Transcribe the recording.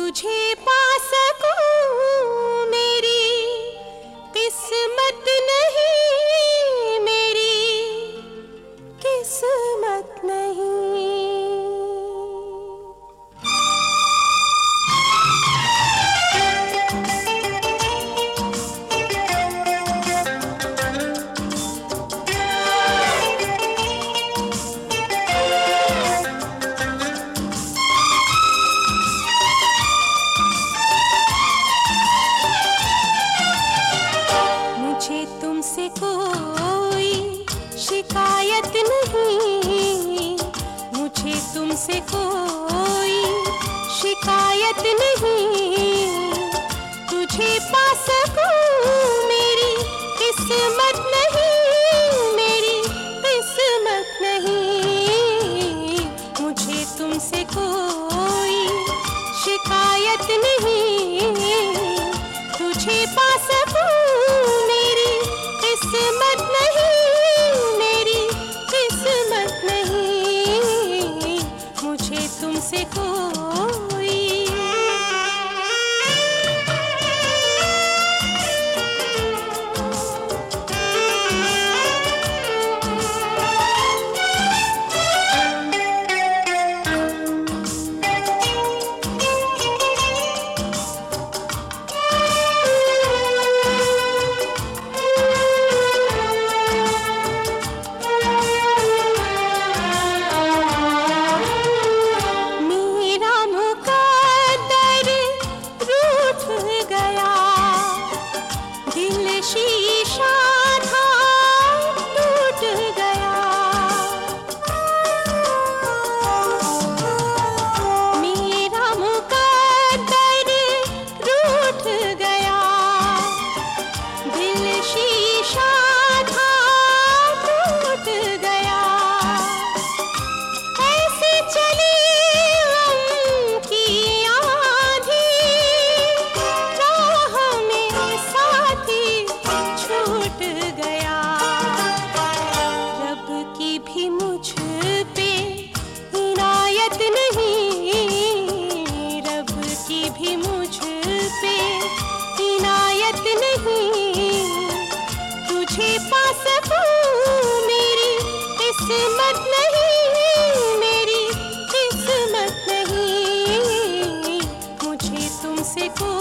तुझे पा सकूं मेरी किस्मत नहीं, मेरी किस्मत नहीं। तुमसे कोई शिकायत नहीं, मुझे तुमसे कोई शिकायत नहीं। तुझे पा सकूं मेरी किस्मत नहीं, मेरी किस्मत नहीं। मुझे तुमसे कोई शिकायत नहीं, तुझे पा सकूं किस्मत नहीं, मेरी किस्मत नहीं। मुझे तुमसे कोई शीशा था टूट गया। मेरा मुकद्दर रूठ गया, दिल शीशा था टूट गया। ऐसे चली गम की आंधी, राह में साथी छूट गया। रब की भी मुझ पे इनायत नहीं, रब की भी मुझ पे इनायत नहीं। तुझे पा सकूं मेरी किस्मत नहीं, मेरी किस्मत नहीं। मुझे तुमसे